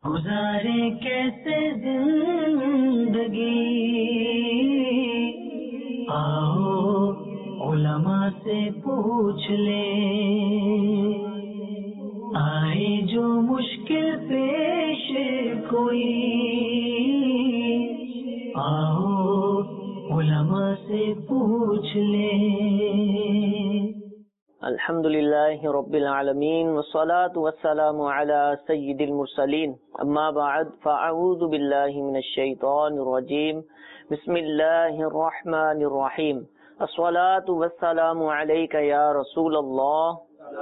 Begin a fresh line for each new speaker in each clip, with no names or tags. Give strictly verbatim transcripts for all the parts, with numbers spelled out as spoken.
گزارے کیسے زندگی، آؤ علماء سے پوچھ لیں، آئے جو مشکل پیش کوئی، آؤ علماء سے پوچھ لیں۔
الحمدللہ رب العالمین والصلاة والسلام علی سید المرسلین، اما بعد فاعوذ باللہ من الشیطان الرجیم، بسم اللہ الرحمن الرحیم، الصلاة والسلام علیک یا رسول اللہ،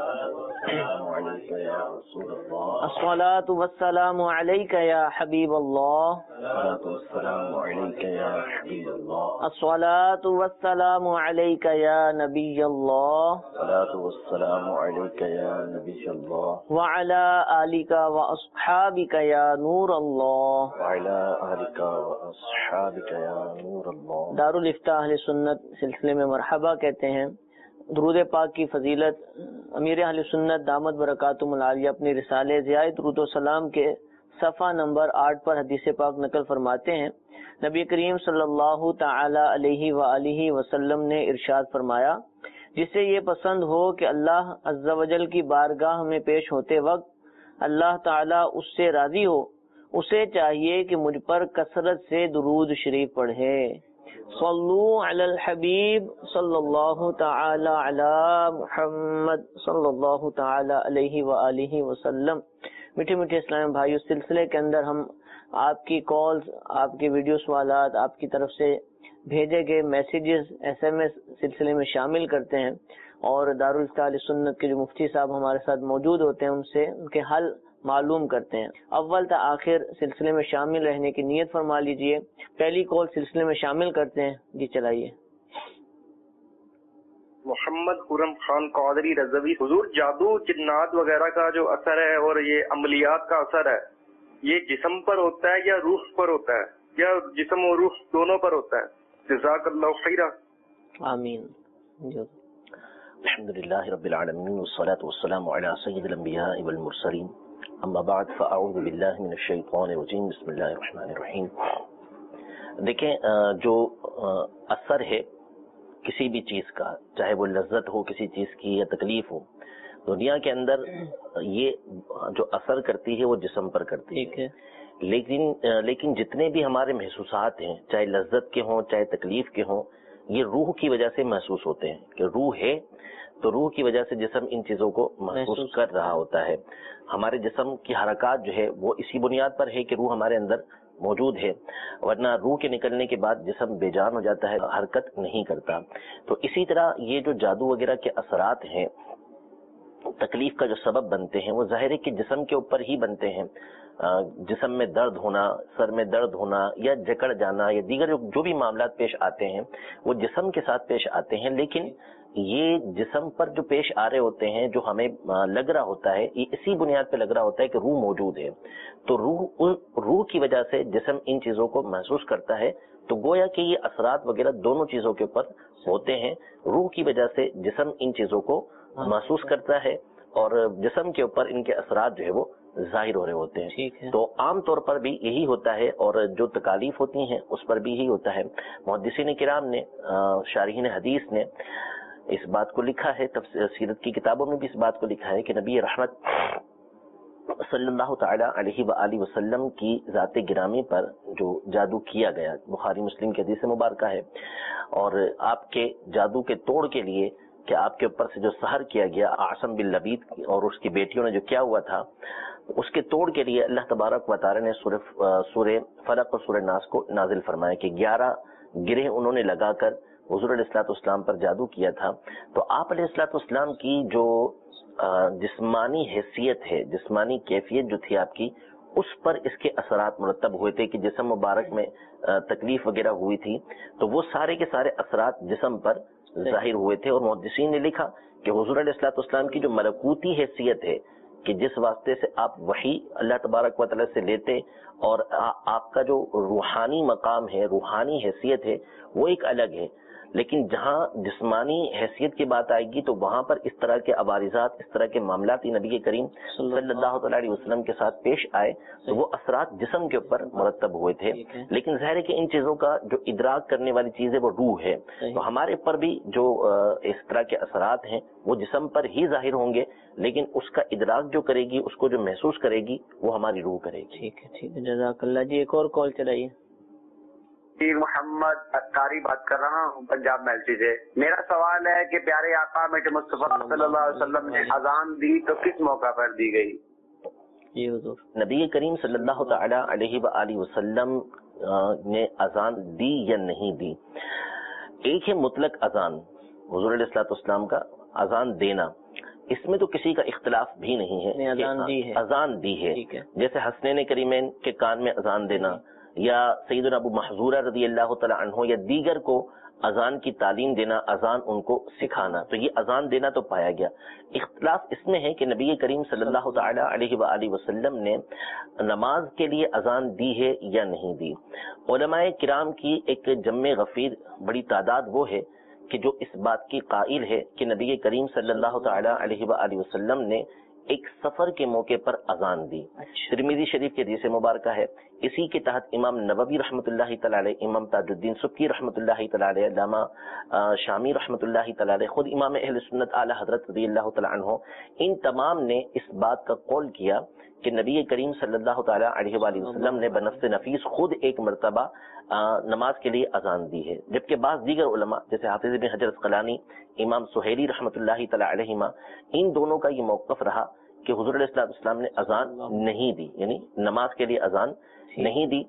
الصلاة والسلام علیک یا حبیب اللہ، الصلاة والسلام علیک یا نبی اللہ، وعلی آلک واصحابک یا نور اللہ۔ دارالفتاح اہل سنت سلسلے میں مرحبا کہتے ہیں۔ درود پاک کی فضیلت امیر اہل سنت دامت برکاتہم العالیہ اپنے رسالے ضیاء درود و سلام کے صفحہ نمبر آٹھ پر حدیث پاک نقل فرماتے ہیں، نبی کریم صلی اللہ تعالی علیہ وآلہ وسلم نے ارشاد فرمایا، جسے یہ پسند ہو کہ اللہ عز و جل کی بارگاہ میں پیش ہوتے وقت اللہ تعالی اس سے راضی ہو، اسے چاہیے کہ مجھ پر کثرت سے درود شریف پڑھے۔ صلو علی الحبیب صلی اللہ تعالی علی محمد صلی اللہ تعالی علیہ وآلہ وسلم۔ میٹھے میٹھے اسلام بھائیو، سلسلے کے اندر ہم آپ کی کالز، آپ کی ویڈیو سوالات، آپ کی طرف سے بھیجے گئے میسیجز، ایس ایم ایس سلسلے میں شامل کرتے ہیں، اور دارالفتاح اہل سنت کے جو مفتی صاحب ہمارے ساتھ موجود ہوتے ہیں ان سے ان کے حل معلوم کرتے ہیں۔ اول تا آخر سلسلے میں شامل رہنے کی نیت فرما لیجئے۔ پہلی کال سلسلے میں شامل کرتے ہیں، جی چلائیے۔
محمد خرم خان قادری رضوی، حضور جادو جنات وغیرہ کا جو اثر ہے اور یہ عملیات کا اثر ہے، یہ جسم پر ہوتا ہے یا روح پر ہوتا ہے، یا جسم اور روح دونوں پر ہوتا ہے؟ جزاک اللہ خیرہ۔
آمین۔
الحمدللہ رب العالمین والصلاة والسلام علی سید الانبیاء والمرسلین، اما بعد فاعوذ باللہ من الشیطان الرجیم، بسم اللہ الرحمن الرحیم۔ دیکھیں، جو اثر ہے کسی بھی چیز کا، چاہے وہ لذت ہو کسی چیز کی یا تکلیف ہو، دنیا کے اندر یہ جو اثر کرتی ہے وہ جسم پر کرتی ہے، لیکن لیکن جتنے بھی ہمارے محسوسات ہیں، چاہے لذت کے ہوں چاہے تکلیف کے ہوں، یہ روح کی وجہ سے محسوس ہوتے ہیں کہ روح ہے تو روح کی وجہ سے جسم ان چیزوں کو محسوس کر رہا ہوتا ہے۔ ہمارے جسم کی حرکات جو ہے وہ اسی بنیاد پر ہے کہ روح ہمارے اندر موجود ہے، ورنہ روح کے نکلنے کے بعد جسم بے جان ہو جاتا ہے، حرکت نہیں کرتا۔ تو اسی طرح یہ جو جادو وغیرہ کے اثرات ہیں، تکلیف کا جو سبب بنتے ہیں، وہ ظاہر ہے کہ جسم کے اوپر ہی بنتے ہیں۔ جسم میں درد ہونا، سر میں درد ہونا یا جکڑ جانا یا دیگر جو بھی معاملات پیش آتے ہیں وہ جسم کے ساتھ پیش آتے ہیں، لیکن یہ جسم پر جو پیش آ رہے ہوتے ہیں، جو ہمیں لگ رہا ہوتا ہے، یہ اسی بنیاد پہ لگ رہا ہوتا ہے کہ روح موجود ہے، تو روح روح کی وجہ سے جسم ان چیزوں کو محسوس کرتا ہے۔ تو گویا کہ یہ اثرات وغیرہ دونوں چیزوں کے اوپر ہوتے ہیں۔ روح کی وجہ سے جسم ان چیزوں کو محسوس کرتا ہے اور جسم کے اوپر ان کے اثرات جو ہے وہ ظاہر ہو رہے ہوتے ہیں۔ تو عام طور پر بھی یہی ہوتا ہے، اور جو تکالیف ہوتی ہیں اس پر بھی یہی ہوتا ہے۔ محدثین کرام نے، شارحین حدیث نے اس بات کو لکھا ہے، سیرت کی کتابوں میں بھی اس بات کو لکھا ہے کہ نبی رحمت صلی اللہ تعالی علیہ وآلہ وسلم کی ذات گرامی پر جو جادو کیا گیا، بخاری مسلم کی حدیث مبارکہ ہے، اور آپ کے جادو کے توڑ کے لیے کہ آپ کے اوپر سے جو سحر کیا گیا عاصم بن لبید اور اس کی بیٹیوں نے جو کیا ہوا تھا، اس کے توڑ کے لیے اللہ تبارک و تعالی نے سورہ فلق اور سورہ ناس کو نازل فرمایا کہ گیارہ گرہ انہوں نے لگا کر حضور علیہ الصلوۃ والسلام پر جادو کیا تھا۔ تو آپ علیہ الصلوۃ والسلام کی جو جسمانی حیثیت ہے، جسمانی کیفیت جو تھی آپ کی، اس پر اس کے اثرات مرتب ہوئے تھے کہ جسم مبارک میں تکلیف وغیرہ ہوئی تھی، تو وہ سارے کے سارے اثرات جسم پر ظاہر ہوئے تھے۔ اور محدثین نے لکھا کہ حضور علیہ الصلوۃ والسلام کی جو ملکوتی حیثیت ہے کہ جس واسطے سے آپ وحی اللہ تبارک و تعالی سے لیتے، اور آپ کا جو روحانی مقام ہے، روحانی حیثیت ہے، وہ ایک الگ ہے۔ لیکن جہاں جسمانی حیثیت کی بات آئے گی تو وہاں پر اس طرح کے عوارضات، اس طرح کے معاملات نبی کریم صلی اللہ تعالیٰ علیہ وسلم کے ساتھ پیش آئے تو وہ اثرات جسم کے اوپر مرتب ہوئے تھے. لیکن ظاہر ہے کہ ان چیزوں کا جو ادراک کرنے والی چیز ہے وہ روح ہے. تو ہمارے پر بھی جو اس طرح کے اثرات ہیں وہ جسم پر ہی ظاہر ہوں گے، لیکن اس کا ادراک جو کرے گی، اس کو جو محسوس کرے گی، وہ ہماری روح کرے گی.
ٹھیک ہے ٹھیک ہے جزاک اللہ. جی ایک اور کال چلائیے.
جی محمد اتاری بات کر رہا ہوں پنجاب میلسی سے. میرا سوال ہے کہ پیارے آقا مٹ مصطفیٰ صلی اللہ علیہ وسلم نے اذان دی تو کس موقع پر دی گئی؟
جی حضور.
نبی کریم صلی اللہ تعالی علیہ وآلہ وسلم نے اذان دی یا نہیں دی. ایک ہے مطلق اذان، حضور علیہ الصلوۃ والسلام کا اذان دینا، اس میں تو کسی کا اختلاف بھی نہیں ہے.
اذان دی ہے،
اذان دی ہے. جیسے حسنین کریمین کے کان میں اذان دینا، یا سیدنا ابو محذورہ رضی اللہ تعالیٰ عنہ یا دیگر کو اذان کی تعلیم دینا، اذان ان کو سکھانا، تو یہ اذان دینا تو پایا گیا. اختلاف اس میں ہے کہ نبی کریم صلی اللہ تعالی علیہ وآلہ وسلم نے نماز کے لیے اذان دی ہے یا نہیں دی. علماء کرام کی ایک جمع غفیر بڑی تعداد وہ ہے کہ جو اس بات کی قائل ہے کہ نبی کریم صلی اللہ تعالی علیہ وآلہ وسلم نے ایک سفر کے موقع پر اذان دی. ترمذی شریف کی حدیث مبارکہ ہے. اسی کے تحت امام نووی رحمۃ اللہ تعالی علیہ، امام تاج الدین سبکی رحمۃ اللہ تعالی علیہ، علامہ شامی رحمۃ اللہ تعالی علیہ، خود امام اہل سنت اعلی حضرت رضی اللہ تعالی عنہ، ان تمام نے اس بات کا قول کیا کہ نبی کریم صلی اللہ تعالی علیہ وآلہ وسلم نے بنفس نفیس خود ایک مرتبہ نماز کے لیے اذان دی ہے. جبکہ بعض دیگر علماء جیسے حافظ ابن حجر اسقلانی، امام سہیلی رحمۃ اللہ تعالی علیہما، ان دونوں کا یہ موقف رہا کہ حضور علیہ السلام نے اذان نہیں دی، یعنی نماز کے لیے اذان نہیں دی.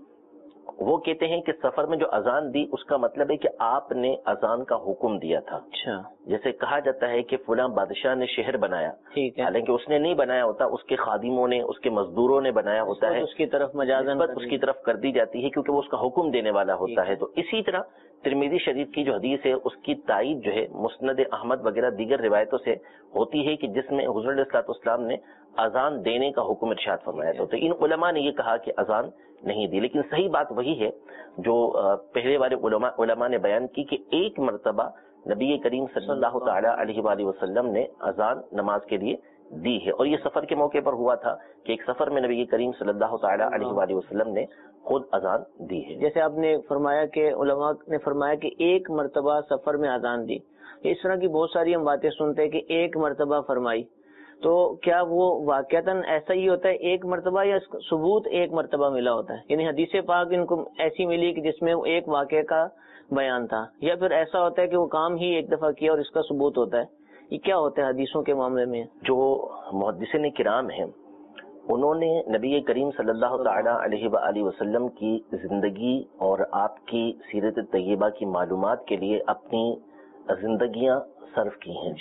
وہ کہتے ہیں کہ سفر میں جو اذان دی اس کا مطلب ہے کہ آپ نے اذان کا حکم دیا تھا.
اچھا.
جیسے کہا جاتا ہے کہ فلاں بادشاہ نے شہر بنایا، حالانکہ اس نے نہیں بنایا ہوتا، اس کے خادموں نے، اس کے مزدوروں نے بنایا ہوتا ہے،
اس کی طرف مجازن
اس کی طرف کر دی جاتی ہے کیونکہ وہ اس کا حکم دینے والا ہوتا ہے. تو اسی طرح ترمذی شریف کی جو حدیث ہے اس کی تائید جو ہے مسند احمد وغیرہ دیگر روایتوں سے ہوتی ہے کہ جس میں حضور علیہ الصلوۃ والسلام نے اذان دینے کا حکم ارشاد فرمایا تھا. تو ان علماء نے یہ کہا کہ اذان نہیں دی، لیکن صحیح بات وہی ہے جو پہلے والے علماء علماء نے بیان کی کہ ایک مرتبہ نبی کریم صلی اللہ تعالی علیہ وآلہ وسلم نے اذان نماز کے لیے دی ہے، اور یہ سفر کے موقع پر ہوا تھا کہ ایک سفر میں نبی کریم صلی اللہ تعالی علیہ وآلہ وسلم نے خود اذان دی ہے.
جیسے آپ نے فرمایا کہ علماء نے فرمایا کہ ایک مرتبہ سفر میں اذان دی، اس طرح کی بہت ساری ہم باتیں سنتے ہیں کہ ایک مرتبہ فرمائی، تو کیا وہ واقعتاً ایسا ہی ہوتا ہے ایک مرتبہ، یا ثبوت ایک مرتبہ ملا ہوتا ہے؟ یعنی حدیث پاک ان کو ایسی ملی کہ جس میں ایک واقعے کا بیان تھا، یا پھر ایسا ہوتا ہے کہ وہ کام ہی ایک دفعہ کیا اور اس کا ثبوت ہوتا ہے؟ یہ کیا ہوتا ہے حدیثوں کے معاملے میں؟
جو محدثین کرام ہیں انہوں نے نبی کریم صلی اللہ تعالی علیہ وآلہ وسلم کی زندگی اور آپ کی سیرت طیبہ کی معلومات کے لیے اپنی زندگیاں صرف کی ہیں.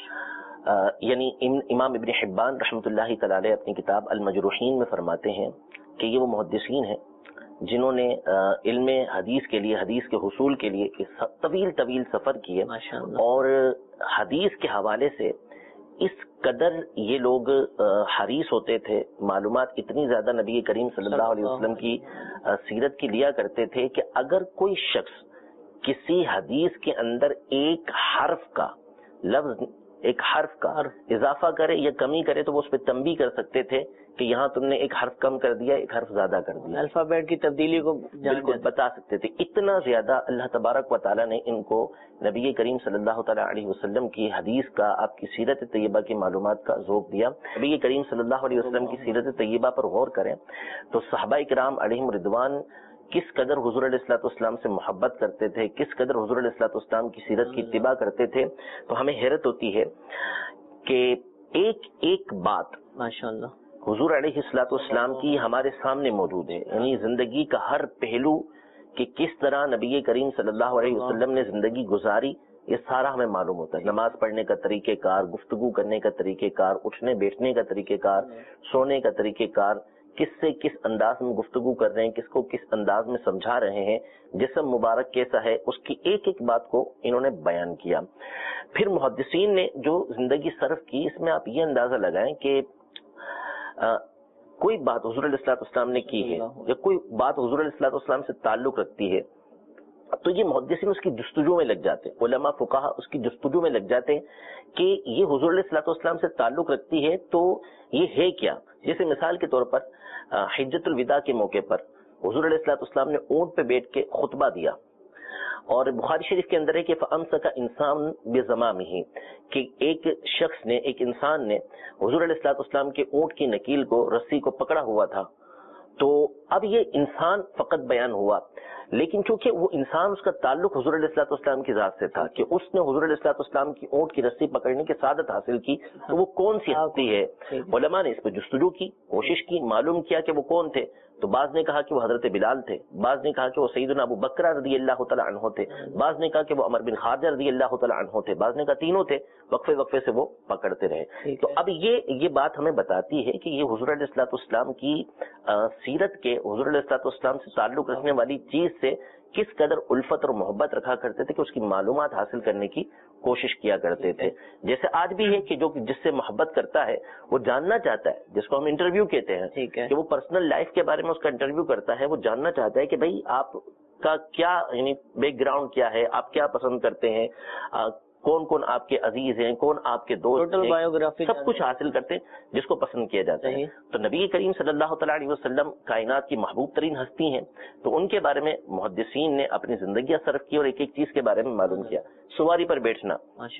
یعنی امام ابن حبان رحمۃ اللہ تعالی علیہ اپنی کتاب المجروحین میں فرماتے ہیں کہ یہ وہ محدثین ہیں جنہوں نے علم حدیث کے لیے، حدیث کے حصول کے لیے طویل طویل سفر کیے، اور حدیث کے حوالے سے اس قدر یہ لوگ حریص ہوتے تھے، معلومات اتنی زیادہ نبی کریم صلی اللہ علیہ وسلم کی سیرت کی لیا کرتے تھے کہ اگر کوئی شخص کسی حدیث کے اندر ایک حرف کا لفظ ایک حرف کا اضافہ کرے یا کمی کرے تو وہ اس پہ تنبیہ کر سکتے تھے کہ یہاں تم نے ایک حرف کم کر دیا، ایک حرف زیادہ کر دیا،
الفابیٹ کی تبدیلی کو
بالکل بتا سکتے تھے. اتنا زیادہ اللہ تبارک و تعالیٰ نے ان کو نبی کریم صلی اللہ تعالیٰ علیہ وسلم کی حدیث کا، آپ کی سیرت طیبہ کی معلومات کا ذوق دیا. نبی کریم صلی اللہ علیہ وسلم کی سیرت طیبہ پر غور کریں تو صحابہ کرام علیہم رضوان کس قدر حضور علیہ الصلوۃ والسلام سے محبت کرتے تھے، کس قدر حضور علیہ الصلوۃ والسلام کی سیرت کی اتباع کرتے تھے. تو ہمیں حیرت ہوتی ہے کہ ایک ایک بات
ماشاءاللہ
حضور علیہ الصلوۃ والسلام کی ہمارے سامنے موجود ہے. یعنی زندگی کا ہر پہلو کہ کس طرح نبی کریم صلی اللہ علیہ وسلم نے زندگی گزاری، یہ سارا ہمیں معلوم ہوتا ہے. نماز پڑھنے کا طریقہ کار، گفتگو کرنے کا طریقہ کار، اٹھنے بیٹھنے کا طریقہ کار، سونے کا طریقہ کار، کس سے کس انداز میں گفتگو کر رہے ہیں، کس کو کس انداز میں سمجھا رہے ہیں، جسم مبارک کیسا ہے، اس کی ایک ایک بات کو انہوں نے بیان کیا. پھر محدثین نے جو زندگی صرف کی، اس میں آپ یہ اندازہ لگائیں کہ آ, کوئی بات حضور علیہ الصلوۃ والسلام نے کی ہے یا کوئی بات حضور علیہ الصلوۃ والسلام سے تعلق رکھتی ہے تو یہ محدثین اس کی جستجو میں لگ جاتے ہیں، علماء فقہا اس کی جستجو میں لگ جاتے ہیں کہ یہ حضور علیہ الصلوۃ والسلام سے تعلق رکھتی ہے تو یہ ہے کیا. جیسے مثال کے طور پر حجۃ الوداع کے موقع پر حضور علیہ الصلوۃ والسلام نے اونٹ پہ بیٹھ کے خطبہ دیا، اور بخاری شریف کے اندر ہے کہ فَأَمْسَكَ إِنسَانٌ بِزَمَامِهِ کہ ایک شخص نے، ایک انسان نے حضور علیہ الصلوۃ والسلام کے اونٹ کی نکیل کو، رسی کو پکڑا ہوا تھا. تو اب یہ انسان فقط بیان ہوا، لیکن چونکہ وہ انسان، اس کا تعلق حضور علیہ الصلوۃ والسلام کی ذات سے تھا کہ اس نے حضور علیہ الصلوۃ والسلام کی اونٹ کی رسی پکڑنے کی سعادت حاصل کی، تو وہ کون سی ہستی ہے؟ علماء نے اس پہ جستجو کی، کوشش کی، معلوم کیا کہ وہ کون تھے. تو بعض نے کہا کہ وہ حضرت بلال تھے، بعض نے کہا کہ وہ سیدنا ابو بکر رضی اللہ تعالیٰ عنہ تھے، بعض نے کہا کہ وہ عمر بن خارجہ رضی اللہ تعالیٰ عنہ تھے، بعض نے کہا تینوں تھے. وقفے وقفے سے وہ پکڑتے رہے. تو اب یہ یہ بات ہمیں بتاتی ہے کہ یہ حضور علیہ الصلوۃ والسلام کی سیرت کے، حضور علیہ الصلوۃ والسلام سے تعلق رکھنے والی چیز سے کس قدر الفت اور محبت رکھا کرتے تھے کہ اس کی معلومات حاصل کرنے کی کوشش کیا کرتے تھے. جیسے آج بھی ہے کہ جو جس سے محبت کرتا ہے وہ جاننا چاہتا ہے، جس کو ہم انٹرویو کہتے ہیں کہ وہ پرسنل لائف کے بارے میں اس کا انٹرویو کرتا ہے، وہ جاننا چاہتا ہے کہ بھئی آپ کا کیا یعنی بیک گراؤنڈ کیا ہے، آپ کیا پسند کرتے ہیں، کون کون آپ کے عزیز ہیں، کون آپ کے دوست ہیں، بایوگرافی سب کچھ حاصل کرتے ہیں جس کو پسند کیا جاتا ہے. تو نبی کریم صلی اللہ تعالیٰ علیہ وسلم کائنات کی محبوب ترین ہستی ہیں، تو ان کے بارے میں محدثین نے اپنی زندگیاں صرف کی اور ایک ایک چیز کے بارے میں معلوم کیا. سواری پر بیٹھنا،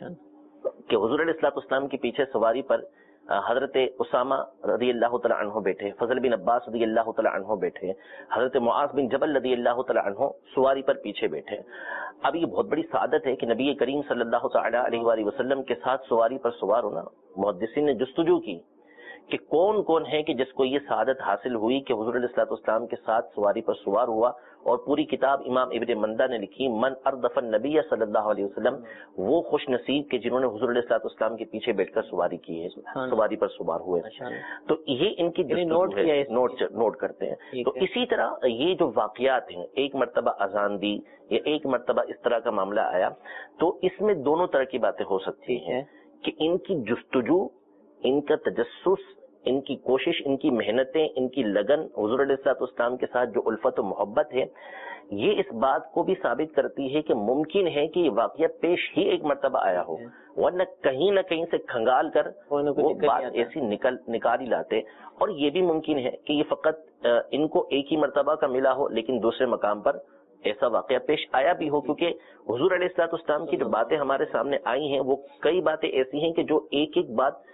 کہ حضور علیہ الصلوۃ والسلام کے پیچھے سواری پر حضرت اسامہ رضی اللہ تعالیٰ عنہ بیٹھے، فضل بن عباس رضی اللہ تعالیٰ عنہ بیٹھے، حضرت معاذ بن جبل رضی اللہ تعالیٰ عنہ سواری پر پیچھے بیٹھے. اب یہ بہت بڑی سعادت ہے کہ نبی کریم صلی اللہ تعالیٰ علیہ وآلہ وسلم کے ساتھ سواری پر سوار ہونا. محدثین نے جستجو کی کہ کون کون ہے کہ جس کو یہ سعادت حاصل ہوئی کہ حضور علیہ الصلوۃ والسلام کے ساتھ سواری پر سوار ہوا. اور پوری کتاب امام ابن مندہ نے لکھی من اردف النبی صلی اللہ علیہ وسلم، وہ خوش نصیب کہ جنہوں نے حضور علیہ الصلوۃ والسلام کے پیچھے بیٹھ کر سواری کی ہے، سواری پر سوار ہوئے. تو یہ ان کی نوٹ نوٹ کرتے ہیں. تو اسی طرح یہ جو واقعات ہیں، ایک مرتبہ اذان دی یا ایک مرتبہ اس طرح کا معاملہ آیا، تو اس میں دونوں طرح کی باتیں ہو سکتی ہیں کہ ان کی جستجو، ان کا تجسس، ان کی کوشش، ان کی محنتیں، ان کی لگن، حضور علیہ الصلوۃ والسلام کے ساتھ جو الفت و محبت ہے، یہ اس بات کو بھی ثابت کرتی ہے کہ ممکن ہے کہ یہ واقعہ پیش ہی ایک مرتبہ آیا ہو، ورنہ کہیں نہ کہیں سے کھنگال کر وہ بات ایسی نکل نکال ہی لاتے. اور یہ بھی ممکن ہے کہ یہ فقط ان کو ایک ہی مرتبہ کا ملا ہو، لیکن دوسرے مقام پر ایسا واقعہ پیش آیا بھی ہو، کیونکہ حضور علیہ الصلوۃ والسلام کی جو باتیں ہمارے سامنے آئی ہیں وہ کئی باتیں ایسی ہیں کہ جو ایک ایک بات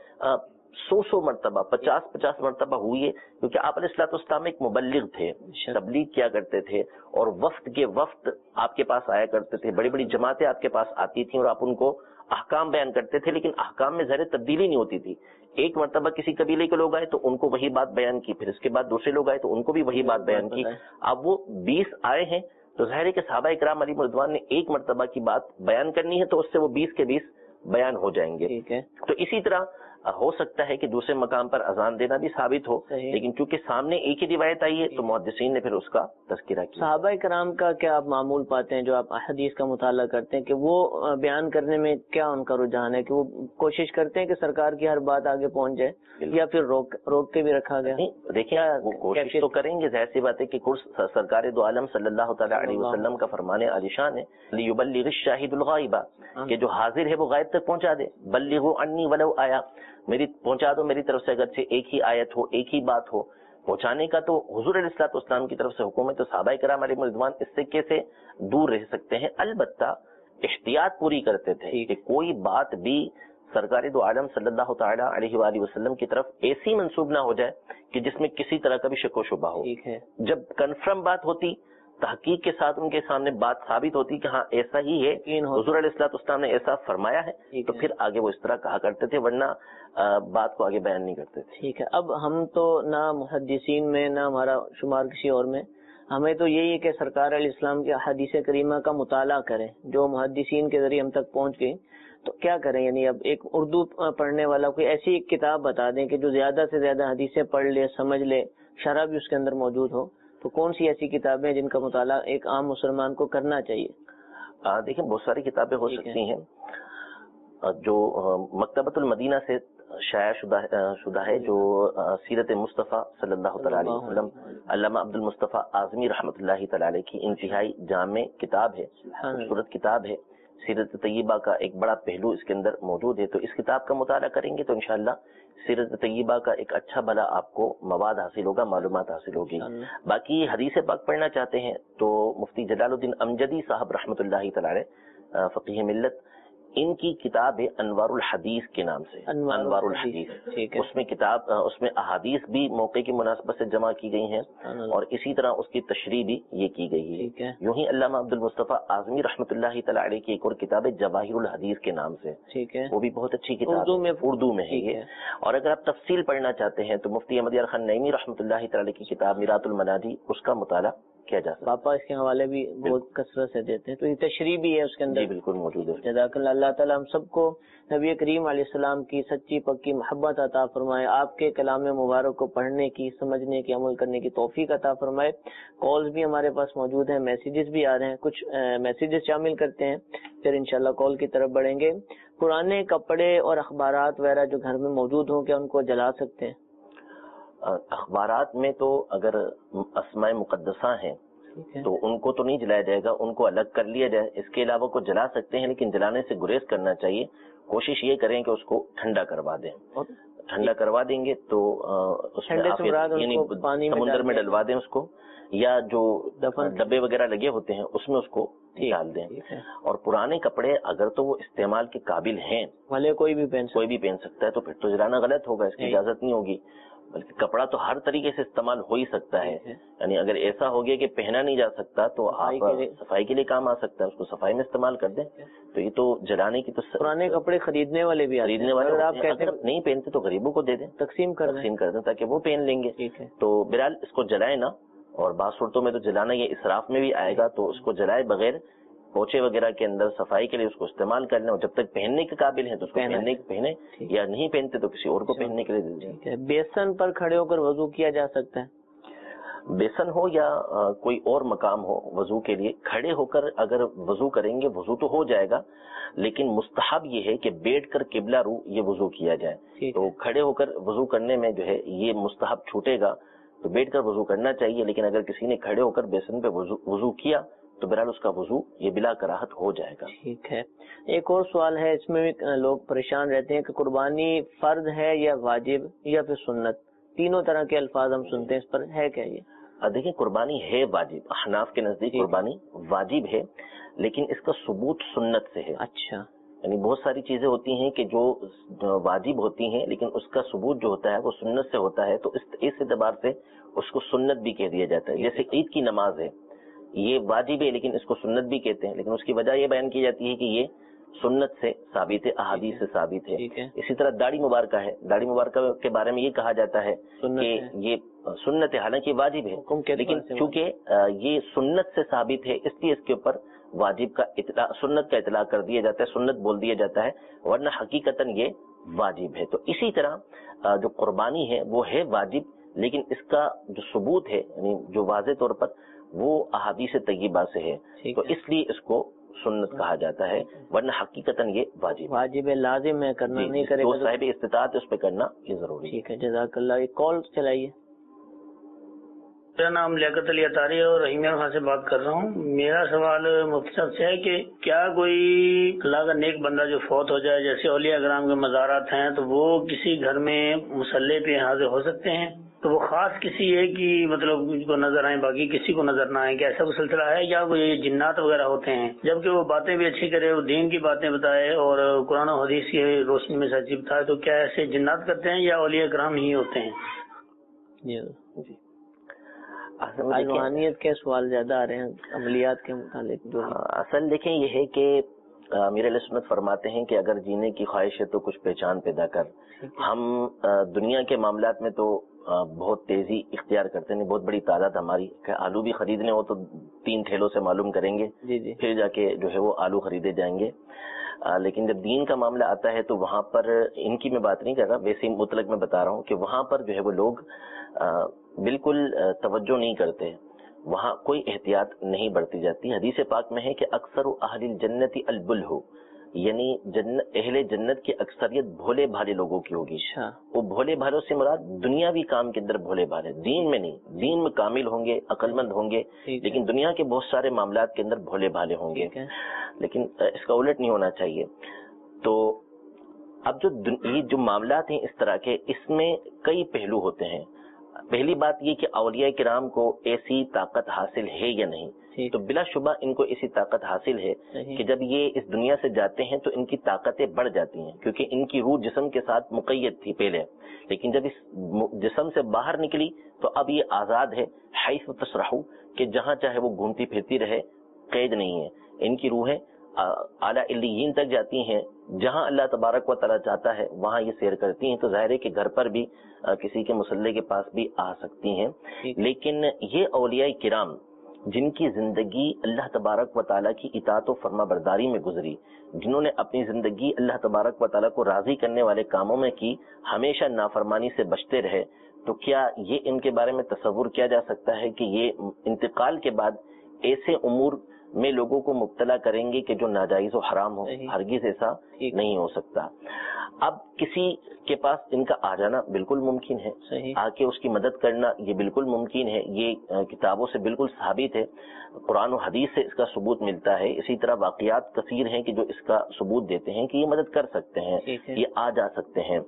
سو سو مرتبہ، پچاس پچاس مرتبہ ہوئی ہے. کیونکہ آپ علیہ الصلوۃ والسلام ایک مبلغ تھے، تبلیغ کیا کرتے تھے، اور وفد کے وفد آپ کے پاس آیا کرتے تھے، بڑی بڑی جماعتیں آپ کے پاس آتی تھیں اور آپ ان کو احکام بیان کرتے تھے، لیکن احکام میں ذرا تبدیلی نہیں ہوتی تھی. ایک مرتبہ کسی قبیلے کے لوگ آئے تو ان کو وہی بات بیان کی، پھر اس کے بعد دوسرے لوگ آئے تو ان کو بھی وہی بات بیان کی. اب وہ بیس آئے ہیں تو ظاہر ہے کہ صحابہ اکرام علیہم رضوان نے ایک مرتبہ کی بات بیان کرنی ہے، تو اس سے وہ بیس کے بیس بیان ہو جائیں گے. تو اسی طرح ہو سکتا ہے کہ دوسرے مقام پر اذان دینا بھی ثابت ہو، لیکن چونکہ سامنے ایک ہی روایت آئی ہے تو محدثین نے پھر اس کا تذکرہ کیا.
صحابہ کرام کا کیا آپ معمول پاتے ہیں جو آپ حدیث کا مطالعہ کرتے ہیں کہ وہ بیان کرنے میں کیا ان کا رجحان ہے، کہ وہ کوشش کرتے ہیں کہ سرکار کی ہر بات آگے پہنچ جائے، یا پھر روک روک کے بھی رکھا گیا؟
دیکھیں وہ کوشش تو کریں گے، ظاہر سی بات ہے کہ سرکار دو عالم صلی اللہ تعالیٰ علیہ وسلم کا فرمان عالیشان ہے لیبلغ الشاہد الغائب، کہ جو حاضر ہے وہ غائب تک پہنچا دے. بلغوا عنی ولو آیا، میری پہنچا دو میری طرف سے، اگرچہ ایک ہی آیت ہو، ایک ہی بات ہو. پہنچانے کا تو حضور علیہ الصلوۃ والسلام کی طرف سے حکم ہے، تو صحابہ کرام علیہم رضوان اس سے کیسے دور رہ سکتے ہیں؟ البتہ احتیاط پوری کرتے تھے کہ کوئی بات بھی سرکار دو عالم صلی اللہ تعالیٰ علیہ وآلہ وسلم کی طرف ایسی منسوب نہ ہو جائے کہ جس میں کسی طرح کا بھی شک و شبہ ہو. جب کنفرم بات ہوتی، تحقیق کے ساتھ ان کے سامنے بات ثابت ہوتی کہ ہاں ایسا ہی ہے، حضور علیہ الصلوۃ والسلام نے ایسا فرمایا ہے، تو پھر آگے وہ اس طرح کہا کرتے تھے، ورنہ بات کو آگے بیان نہیں کرتے تھے.
ٹھیک ہے. اب ہم تو نہ محدثین میں نہ ہمارا شمار کسی اور میں، ہمیں تو یہی ہے کہ سرکار علیہ السلام کی حدیث کریمہ کا مطالعہ کریں جو محدثین کے ذریعے ہم تک پہنچ گئی. تو کیا کریں؟ یعنی اب ایک اردو پڑھنے والا کوئی ایسی ایک کتاب بتا دیں کہ جو زیادہ سے زیادہ حدیثیں پڑھ لے، سمجھ لے، شرح بھی اس کے اندر موجود ہو. تو کون سی ایسی کتابیں جن کا مطالعہ ایک عام مسلمان کو کرنا چاہیے؟
دیکھیں بہت ساری کتابیں ہو سکتی ہیں. جو مکتبۃ المدینہ سے شائع شدہ شدہ ہے جو سیرت مصطفیٰ صلی اللہ تعالیٰ علیہ وسلم علامہ عبد المصطفیٰ اعظمی رحمۃ اللہ تعالیٰ علیہ کی انتہائی جامع کتاب ہے، خوبصورت کتاب ہے. سیرت طیبہ کا ایک بڑا پہلو اس کے اندر موجود ہے. تو اس کتاب کا مطالعہ کریں گے تو انشاءاللہ سیرت طیبہ کا ایک اچھا بھلا آپ کو مواد حاصل ہوگا، معلومات حاصل ہوگی. باقی حدیث پاک پڑھنا چاہتے ہیں تو مفتی جلال الدین امجدی صاحب رحمۃ اللہ تعالیٰ علیہ فقیہ ملت، ان کی کتاب ہے انوار الحدیث کے نام سے، انوار الحدیث. اس میں کتاب اس میں احادیث بھی موقع کی مناسبت سے جمع کی گئی ہیں اور اسی طرح اس کی تشریح بھی یہ کی گئی ہے. یوں ہی علامہ عبد المصطفیٰ اعظمی رحمۃ اللہ تعالیٰ علیہ کی ایک اور کتاب ہے جواہر الحدیث کے نام سے، وہ بھی بہت اچھی کتاب اردو میں اردو میں ہے یہ. اور اگر آپ تفصیل پڑھنا چاہتے ہیں تو مفتی احمد یار خان نعیمی رحمۃ اللہ تعالیٰ کی کتاب میرات المنادی، اس کا مطالعہ کیا جا سکتا ہے.
پاپا اس کے حوالے بھی بہت کثرت سے دیتے ہیں، تو یہ تشریح بھی ہے اس کے اندر.
جی بالکل موجود ہے.
جزاک اللہ. اللہ تعالیٰ ہم سب کو نبی کریم علیہ السلام کی سچی پکی محبت عطا فرمائے، آپ کے کلام مبارک کو پڑھنے کی، سمجھنے کی، عمل کرنے کی توفیق عطا فرمائے. کالز بھی ہمارے پاس موجود ہیں، میسیجز بھی آ رہے ہیں، کچھ میسیجز شامل کرتے ہیں پھر انشاءاللہ کال کی طرف بڑھیں گے. پرانے کپڑے اور اخبارات وغیرہ جو گھر میں موجود ہوں کیا ان کو جلا سکتے ہیں؟
اخبارات میں تو اگر اسماء مقدسہ ہیں تو ان کو تو نہیں جلایا جائے گا، ان کو الگ کر لیا جائے. اس کے علاوہ کو جلا سکتے ہیں لیکن جلانے سے گریز کرنا چاہیے. کوشش یہ کریں کہ اس کو ٹھنڈا کروا دیں. ٹھنڈا کروا دیں گے تو اس میں یعنی سمندر میں ڈلوا دیں اس کو، یا جو ڈبے وغیرہ لگے ہوتے ہیں اس میں اس کو ڈال دیں. اور پرانے کپڑے اگر تو وہ استعمال کے قابل ہیں،
بھلے کوئی بھی پہن
کوئی بھی پہن سکتا ہے، تو پھر تو جلانا غلط ہوگا، اس کی اجازت نہیں ہوگی. بلکہ کپڑا تو ہر طریقے سے استعمال ہو ہی سکتا ہے. یعنی اگر ایسا ہو گیا کہ پہنا نہیں جا سکتا تو آپ صفائی کے لیے کام آ سکتا ہے، اس کو صفائی میں استعمال کر دیں. تو یہ تو جلانے کی تو
پرانے کپڑے خریدنے والے بھی
خریدنے والے آپ نہیں پہنتے تو غریبوں کو دے دیں، تقسیم کر تقسیم کر دیں تاکہ وہ پہن لیں گے. تو بہرحال اس کو جلائے نا. اور بعض صورتوں میں تو جلانا یہ اسراف میں بھی آئے گا، تو اس کو جلائے بغیر پوچھے وغیرہ کے اندر صفائی کے لیے اس کو استعمال کر لیں. اور جب تک پہننے کے قابل ہیں تو اس کو پہننے پہنے، یا نہیں پہنتے تو کسی اور کو پہننے کے لیے دے دیں.
بیسن پر کھڑے ہو کر وضو کیا جا سکتا ہے؟
بیسن ہو یا کوئی اور مقام ہو وضو کے لیے، کھڑے ہو کر اگر وضو کریں گے وضو تو ہو جائے گا، لیکن مستحب یہ ہے کہ بیٹھ کر قبلہ رو یہ وضو کیا جائے. تو کھڑے ہو کر وضو کرنے میں جو ہے یہ مستحب چھوٹے گا، تو بیٹھ کر وضو کرنا چاہیے. لیکن اگر کسی نے کھڑے ہو کر بیسن پہ وضو کیا تو بہرحال اس کا وضو یہ بلا کراہت ہو جائے گا.
ٹھیک ہے. ایک اور سوال ہے، اس میں بھی لوگ پریشان رہتے ہیں کہ قربانی فرض ہے یا واجب یا پھر سنت؟ تینوں طرح کے الفاظ ہم سنتے ہیں، اس پر ہے کیا یہ؟
دیکھیں قربانی ہے واجب، احناف کے نزدیک قربانی واجب ہے، لیکن اس کا ثبوت سنت سے ہے.
اچھا.
یعنی بہت ساری چیزیں ہوتی ہیں کہ جو واجب ہوتی ہیں لیکن اس کا ثبوت جو ہوتا ہے وہ سنت سے ہوتا ہے، تو اس اعتبار سے اس کو سنت بھی کہہ دیا جاتا ہے. جیسے عید کی نماز ہے، یہ واجب ہے لیکن اس کو سنت بھی کہتے ہیں، لیکن اس کی وجہ یہ بیان کی جاتی ہے کہ یہ سنت سے ثابت ہے، احادیث سے ثابت ہے. اسی طرح داڑھی مبارکہ ہے، داڑھی مبارکہ کے بارے میں یہ کہا جاتا ہے کہ یہ سنت ہے، حالانکہ واجب ہے، لیکن چونکہ یہ سنت سے ثابت ہے اس لیے اس کے اوپر واجب کا اطلاع، سنت کا اطلاع کر دیا جاتا ہے، سنت بول دیا جاتا ہے، ورنہ حقیقتاً یہ واجب ہے. تو اسی طرح جو قربانی ہے وہ ہے واجب، لیکن اس کا جو ثبوت ہے یعنی جو واضح طور پر وہ احادیث طیبہ سے ہے، تو اس لیے اس کو سنت کہا جاتا ہے، ورنہ حقیقتاً یہ واجب
واجب ہے، لازم ہے کرنا. نہیں کرے
تو صاحب استطاعت اس پہ کرنا یہ ضروری ہے.
ٹھیک ہے، جزاک اللہ. ایک کال چلائیے.
میرا نام لیاقت علی اطاری ہے اور رحیم خان سے بات کر رہا ہوں. میرا سوال مفتی صاحب سے ہے کہ کیا کوئی اللہ کا نیک بندہ جو فوت ہو جائے، جیسے اولیاء کرام کے مزارات ہیں، تو وہ کسی گھر میں مصلی پہ حاضر ہو سکتے ہیں؟ تو وہ خاص کسی ایک کی مطلب کو نظر آئے، باقی کسی کو نظر نہ آئے، کیا ایسا کوئی سلسلہ ہے؟ یا کوئی جنات وغیرہ ہوتے ہیں؟ جبکہ وہ باتیں بھی اچھی کرے، وہ دین کی باتیں بتائے اور قرآن و حدیث کی روشنی میں سچی بتائے، تو کیا ایسے جنات کرتے ہیں یا اولیاء کرام ہی ہوتے ہیں؟
جی جی روحانیت کے سوال زیادہ آ رہے ہیں عملیات کے متعلق. جو
اصل دیکھیں یہ ہے کہ امیر علیہ سنت فرماتے ہیں کہ اگر جینے کی خواہش ہے تو کچھ پہچان پیدا کر. ہم دنیا کے معاملات میں تو بہت تیزی اختیار کرتے ہیں، بہت بڑی تعداد ہماری، کہ آلو بھی خریدنے ہو تو تین ٹھیلوں سے معلوم کریں گے، پھر جا کے جو ہے وہ آلو خریدے جائیں گے. لیکن جب دین کا معاملہ آتا ہے تو وہاں پر ان کی میں بات نہیں کر رہا، ویسے مطلق میں بتا رہا ہوں کہ وہاں پر جو ہے وہ لوگ بالکل توجہ نہیں کرتے، وہاں کوئی احتیاط نہیں برتی جاتی. حدیث پاک میں ہے کہ اکثر اہل الجنت البلہ، یعنی جنت اہل جنت کی اکثریت بھولے بھالے لوگوں کی ہوگی. وہ بھولے بھالوں سے مراد دنیاوی کام کے اندر بھولے بھالے، دین میں نہیں. دین میں کامل ہوں گے، عقل مند ہوں گے، لیکن دنیا کے بہت سارے معاملات کے اندر بھولے بھالے ہوں گے. لیکن اس کا الٹ نہیں ہونا چاہیے. تو اب جو یہ جو معاملات ہیں اس طرح کے، اس میں کئی پہلو ہوتے ہیں. پہلی بات یہ کہ اولیاء کرام کو ایسی طاقت حاصل ہے یا نہیں، تو بلا شبہ ان کو ایسی طاقت حاصل ہے کہ جب یہ اس دنیا سے جاتے ہیں تو ان کی طاقتیں بڑھ جاتی ہیں، کیونکہ ان کی روح جسم کے ساتھ مقید تھی پہلے، لیکن جب اس جسم سے باہر نکلی تو اب یہ آزاد ہے، حیث تسرحو، کہ جہاں چاہے وہ گھومتی پھرتی رہے، قید نہیں ہے. ان کی روحیں اعلیٰ علیین تک جاتی ہیں، جہاں اللہ تبارک و تعالیٰ چاہتا ہے وہاں یہ سیر کرتی ہیں. تو ظاہر ہے کہ گھر پر بھی کسی کے مسلح کے پاس بھی آ سکتی ہیں. لیکن یہ اولیاء کرام جن کی زندگی اللہ تبارک و تعالیٰ کی اطاعت و فرما برداری میں گزری، جنہوں نے اپنی زندگی اللہ تبارک و تعالیٰ کو راضی کرنے والے کاموں میں کی، ہمیشہ نافرمانی سے بچتے رہے، تو کیا یہ ان کے بارے میں تصور کیا جا سکتا ہے کہ یہ انتقال کے بعد ایسے امور میں لوگوں کو مبتلا کریں گے کہ جو ناجائز و حرام ہو؟ ہرگز ایسا نہیں ہو سکتا. اب کسی کے پاس ان کا آ جانا بالکل ممکن ہے، آ کے اس کی مدد کرنا یہ بالکل ممکن ہے، یہ کتابوں سے بالکل ثابت ہے، قرآن و حدیث سے اس کا ثبوت ملتا ہے. اسی طرح واقعات کثیر ہیں کہ جو اس کا ثبوت دیتے ہیں کہ یہ مدد کر سکتے ہیں، یہ آ جا سکتے ہیں.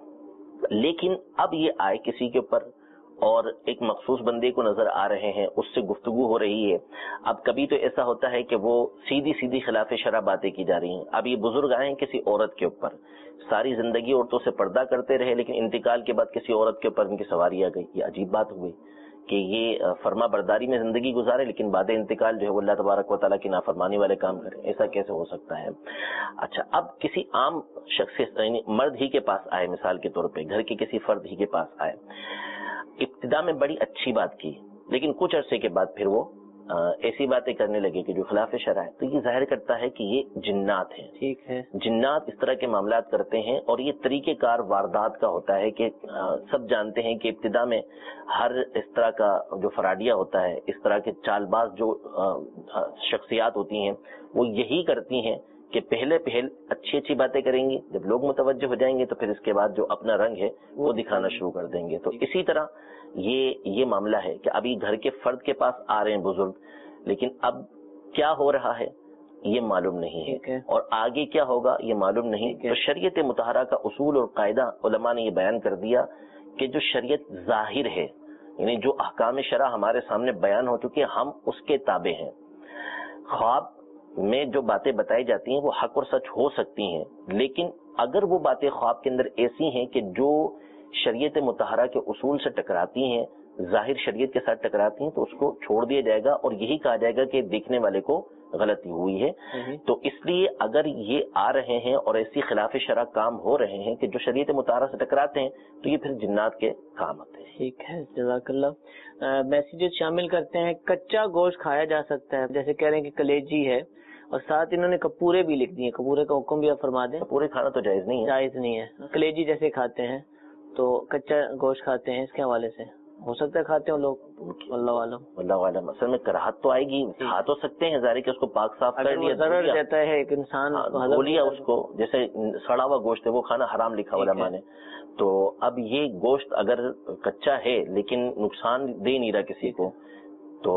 لیکن اب یہ آئے کسی کے اوپر اور ایک مخصوص بندے کو نظر آ رہے ہیں، اس سے گفتگو ہو رہی ہے. اب کبھی تو ایسا ہوتا ہے کہ وہ سیدھی سیدھی خلاف شرع باتیں کی جا رہی ہیں. اب یہ بزرگ آئے ہیں کسی عورت کے اوپر، ساری زندگی عورتوں سے پردہ کرتے رہے، لیکن انتقال کے بعد کسی عورت کے اوپر ان کی سواری آ گئی. یہ عجیب بات ہوئی کہ یہ فرما برداری میں زندگی گزارے لیکن بعد انتقال جو ہے وہ اللہ تبارک و تعالیٰ کی نافرمانی والے کام کریں. ایسا کیسے ہو سکتا ہے؟ اچھا، اب کسی عام شخص یعنی مرد ہی کے پاس آئے، مثال کے طور پہ گھر کے کسی فرد ہی کے پاس آئے، ابتدا میں بڑی اچھی بات کی، لیکن کچھ عرصے کے بعد پھر وہ ایسی باتیں کرنے لگے کہ جو خلاف شرع ہے، تو یہ ظاہر کرتا ہے کہ یہ جنات ہیں. ٹھیک ہے، جنات اس طرح کے معاملات کرتے ہیں، اور یہ طریقہ کار واردات کا ہوتا ہے کہ سب جانتے ہیں کہ ابتدا میں ہر اس طرح کا جو فراڈیا ہوتا ہے، اس طرح کے چال باز جو شخصیات ہوتی ہیں، وہ یہی کرتی ہیں کہ پہلے پہل اچھی اچھی باتیں کریں گی، جب لوگ متوجہ ہو جائیں گے تو پھر اس کے بعد جو اپنا رنگ ہے وہ دکھانا شروع کر دیں گے. تو اسی طرح یہ یہ معاملہ ہے کہ ابھی گھر کے فرد کے پاس آ رہے ہیں بزرگ، لیکن اب کیا ہو رہا ہے یہ معلوم نہیں ہے، اور آگے کیا ہوگا یہ معلوم نہیں. تو شریعت مطہرہ کا اصول اور قاعدہ علماء نے یہ بیان کر دیا کہ جو شریعت ظاہر ہے، یعنی جو احکام شرع ہمارے سامنے بیان ہو چکے ہم اس کے تابع ہیں. خواب میں جو باتیں بتائی جاتی ہیں وہ حق اور سچ ہو سکتی ہیں، لیکن اگر وہ باتیں خواب کے اندر ایسی ہیں کہ جو شریعت مطہرہ کے اصول سے ٹکراتی ہیں، ظاہر شریعت کے ساتھ ٹکراتی ہیں، تو اس کو چھوڑ دیا جائے گا اور یہی کہا جائے گا کہ دیکھنے والے کو غلطی ہوئی ہے. تو اس لیے اگر یہ آ رہے ہیں اور ایسی خلاف شرع کام ہو رہے ہیں کہ جو شریعت مطہرہ سے ٹکراتے ہیں، تو یہ پھر جنات کے کام آتے ہیں.
ٹھیک ہے، جزاک اللہ. میسیجز شامل کرتے ہیں، کچا گوشت کھایا جا سکتا ہے، جیسے کہہ رہے ہیں کہ کلیجی ہے، اور ساتھ انہوں نے کپورے بھی لکھ دیے. کپورے کا حکم بھی آپ فرما دیں.
کپورے کھانا تو جائز نہیں ہے،
جائز نہیں ہے. کلیجی جیسے کھاتے ہیں تو کچا گوشت کھاتے ہیں، اس کے حوالے سے ہو سکتا ہے کھاتے ہیں لوگ، اللہ عالم. اللہ
عالم. اصل میں کراہت تو آئے گی، کھا تو سکتے ہیں، ظاہر کہ اس کو پاک صاف کر لیا،
ضرر دیتا ہے ایک انسان
دھو لیا اس کو، جیسے سڑا ہوا گوشت ہے وہ کھانا حرام لکھا علماء نے. تو اب یہ گوشت اگر کچا ہے لیکن نقصان دے نہیں رہا کسی کو، تو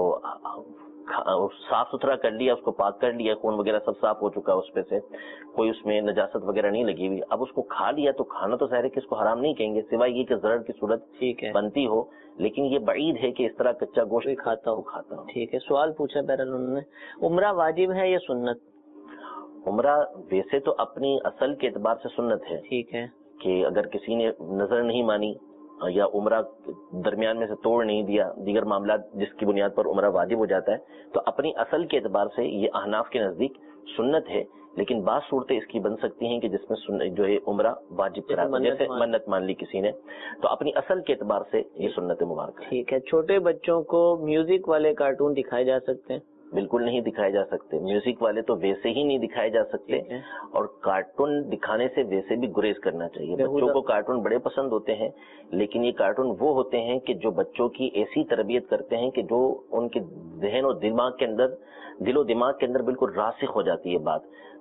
صاف ستھرا کر لیا، اس کو پاک کر لیا، خون وغیرہ سب صاف ہو چکا اس پہ سے، کوئی اس میں نجاست وغیرہ نہیں لگی ہوئی، اب اس کو کھا لیا تو کھانا تو ظاہر ہے کہ اس کو حرام نہیں کہیں گے، سوائے یہ کہ ضرر کی صورت بنتی ہو. لیکن یہ بعید ہے کہ اس طرح کچا گوشت کھاتا ہو کھاتا ہو.
ٹھیک ہے. سوال پوچھا بہرحال انہوں نے، عمرہ واجب ہے یا سنت؟
عمرہ ویسے تو اپنی اصل کے اعتبار سے سنت ہے.
ٹھیک ہے.
کہ اگر کسی نے نظر نہیں مانی یا عمرہ درمیان میں سے توڑ نہیں دیا، دیگر معاملات جس کی بنیاد پر عمرہ واجب ہو جاتا ہے، تو اپنی اصل کے اعتبار سے یہ احناف کے نزدیک سنت ہے. لیکن بعض صورتیں اس کی بن سکتی ہیں کہ جس میں جو ہے عمرہ واجب کرا دیا، جیسے منت مان لی کسی نے، تو اپنی اصل کے اعتبار سے یہ سنت مبارکہ ہے.
ٹھیک ہے. چھوٹے بچوں کو میوزک والے کارٹون دکھائے جا سکتے ہیں؟
بالکل نہیں دکھائے جا سکتے. میوزک والے تو ویسے ہی نہیں دکھائے جا سکتے، اور کارٹون دکھانے سے ویسے بھی گریز کرنا چاہیے. بچوں کو کارٹون بڑے پسند ہوتے ہیں، لیکن یہ کارٹون وہ ہوتے ہیں کہ جو بچوں کی ایسی تربیت کرتے ہیں کہ جو ان کے ذہن اور دماغ کے اندر، دل و دماغ کے اندر بالکل راسخ ہو جاتی ہے بات.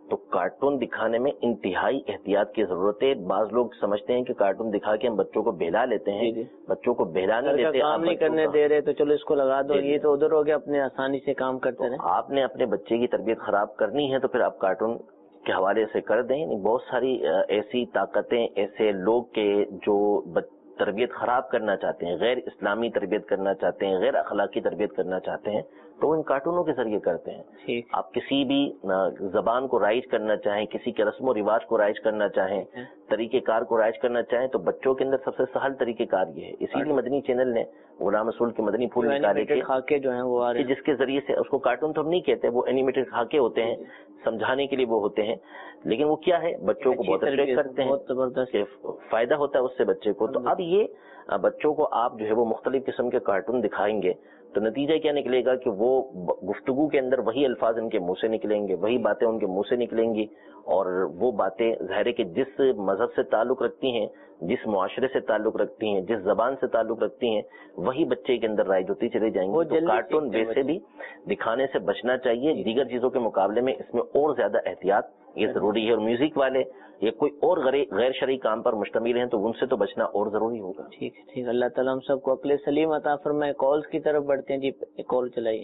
تو کارٹون دکھانے میں انتہائی احتیاط کی ضرورت ہے. بعض لوگ سمجھتے ہیں کہ کارٹون دکھا کے ہم بچوں کو بہلا لیتے ہیں, بچوں کو بہلا نہیں دیتے.
کام نہیں کرنے دے رہے تو چلو اس کو لگا دو, یہ تو ادھر ہو گیا, اپنے آسانی سے کام کرتے رہے.
آپ نے اپنے بچے کی تربیت خراب کرنی ہے تو پھر آپ کارٹون کے حوالے سے کر دیں. بہت ساری ایسی طاقتیں, ایسے لوگ کے جو تربیت خراب کرنا چاہتے ہیں, غیر اسلامی تربیت کرنا چاہتے ہیں, غیر اخلاقی تربیت کرنا چاہتے ہیں, تو وہ ان کارٹونوں کے ذریعے کرتے ہیں. آپ کسی بھی زبان کو رائج کرنا چاہیں, کسی کے رسم و رواج کو رائج کرنا چاہیں, طریقہ کار کو رائج کرنا چاہیں, تو بچوں کے اندر سب سے سہل طریقہ کار یہ ہے. اسی لیے مدنی چینل نے غلام رسول کے مدنی پھول نکالے کے
خاکے جو ہیں وہ آ رہے ہیں,
جس کے ذریعے سے, اس کو کارٹون تو ہم نہیں کہتے, وہ اینیمیٹڈ خاکے ہوتے ہیں, سمجھانے کے لیے وہ ہوتے ہیں, لیکن وہ کیا ہے, بچوں کو بہت اٹریکٹ کرتے ہیں,
بہت زبردست
فائدہ ہوتا ہے اس سے بچے کو. تو اب یہ بچوں کو آپ جو ہے وہ مختلف قسم کے کارٹون دکھائیں گے تو نتیجہ کیا نکلے گا کہ وہ گفتگو کے اندر وہی الفاظ ان کے منہ سے نکلیں گے, وہی باتیں ان کے منہ سے نکلیں گی, اور وہ باتیں ظاہر ہے کہ جس مذہب سے تعلق رکھتی ہیں, جس معاشرے سے تعلق رکھتی ہیں, جس زبان سے تعلق رکھتی ہیں, وہی بچے کے اندر رائج ہوتی چلی جائیں گی. تو کارٹون ویسے بھی دکھانے سے بچنا چاہیے. دیگر چیزوں کے مقابلے میں اس میں اور زیادہ احتیاط یہ ضروری ہے. اور میوزک والے یا کوئی اور غیر شرعی کام پر مشتمل ہیں تو ان سے تو بچنا اور ضروری ہوگا.
ٹھیک ہے, ٹھیک. اللہ تعالیٰ ہم سب کو عقل سلیم عطا فرمائے. کالز کی طرف بڑھتے ہیں. جی ایک کال چلائیے.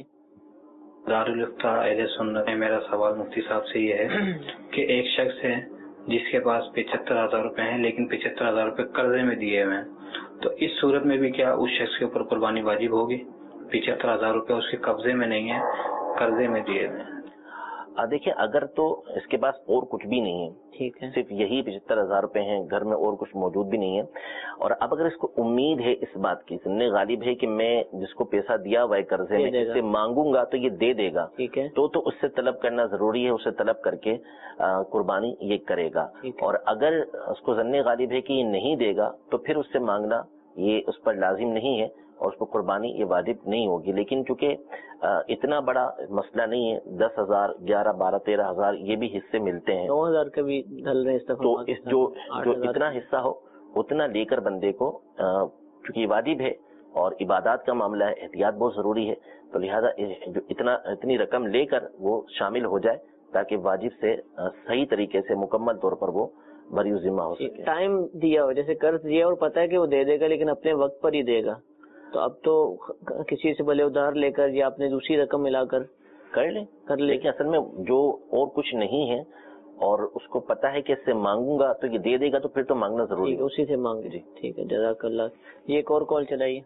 دارالفتہ اہل سنت میں میرا سوال مفتی صاحب سے یہ ہے کہ ایک شخص ہے جس کے پاس پچہتر ہزار روپے ہیں, لیکن پچہتر ہزار روپے قرضے میں دیے ہوئے ہیں, تو اس صورت میں بھی کیا اس شخص کے اوپر قربانی واجب ہوگی؟ پچہتر ہزار روپے اس کے قبضے میں نہیں ہے, قرضے میں دیے ہوئے ہیں.
دیکھیں, اگر تو اس کے پاس اور کچھ بھی نہیں ہے,
ٹھیک ہے,
صرف یہی پچہتر ہزار روپے ہیں, گھر میں اور کچھ موجود بھی نہیں ہے, اور اب اگر اس کو امید ہے اس بات کی, ظن غالب ہے کہ میں جس کو پیسہ دیا ہوا ہے قرضے میں اس سے مانگوں گا تو یہ دے دے گا,
ٹھیک ہے,
تو تو اس سے طلب کرنا ضروری ہے, اسے طلب کر کے قربانی یہ کرے گا. اور اگر اس کو ظن غالب ہے کہ یہ نہیں دے گا تو پھر اس سے مانگنا یہ اس پر لازم نہیں ہے, اور اس کو قربانی یہ واجب نہیں ہوگی. لیکن چونکہ اتنا بڑا مسئلہ نہیں ہے, دس ہزار گیارہ بارہ تیرہ ہزار یہ بھی حصے ملتے ہیں,
نو ہزار کے بھی ڈھل رہے ہیں,
تو اس جو جو اتنا حصہ ہو اتنا لے کر بندے کو, چونکہ یہ واجب ہے اور عبادات کا معاملہ ہے, احتیاط بہت ضروری ہے, تو لہذا جو اتنا اتنی رقم لے کر وہ شامل ہو جائے تاکہ واجب سے صحیح طریقے سے مکمل طور پر وہ بری ذمہ ہو سکے.
ٹائم دیا ہو, جیسے قرض دیا اور پتہ ہے کہ وہ دے دے گا لیکن اپنے وقت پر ہی دے گا, تو اب تو کسی سے بھلے ادھار لے کر یا اپنے دوسری رقم ملا کر
کر لیں کر لیں لیکن اصل میں جو اور کچھ نہیں ہے اور اس کو پتا ہے کہ اس سے مانگوں گا تو یہ دے دے گا, تو پھر تو مانگنا ضروری ہے,
اسی سے مانگے. جی ٹھیک ہے, جزاک اللہ. یہ ایک اور کال چلائیے.